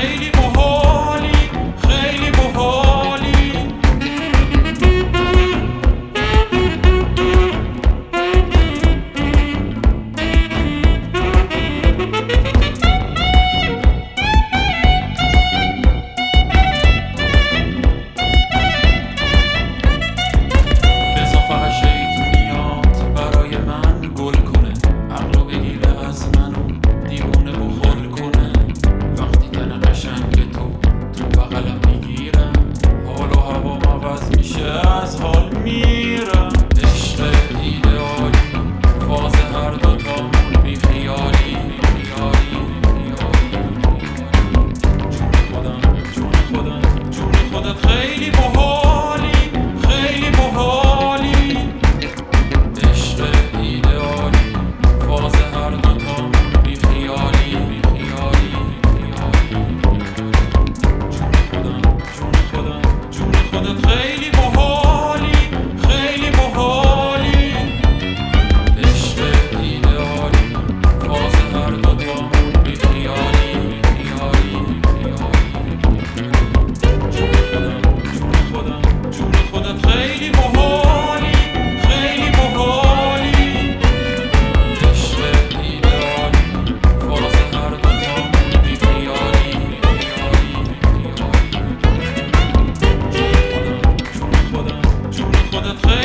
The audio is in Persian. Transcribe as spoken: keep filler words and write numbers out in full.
خیلی محالی، خیلی محالی. از حال میرم عشق ایدئالی، فاز هر دوتامون بی خیالی، خیالی، خیالی. جون خودم، جون خودم، جون خودت خیلی محالی، خیلی محالی. عشق ایدئالی، فاز هر دوتامون بی خیالی، خیالی، خیالی. جون خودم، جون خودم، جون خودت خیلی خیلی محالی، خیلی محالی. عشق ایدئالی، فاز هر دوتامون بی خیالی، خیالی، خیالی. جون خودم، جون خودم، جون خودت خیلی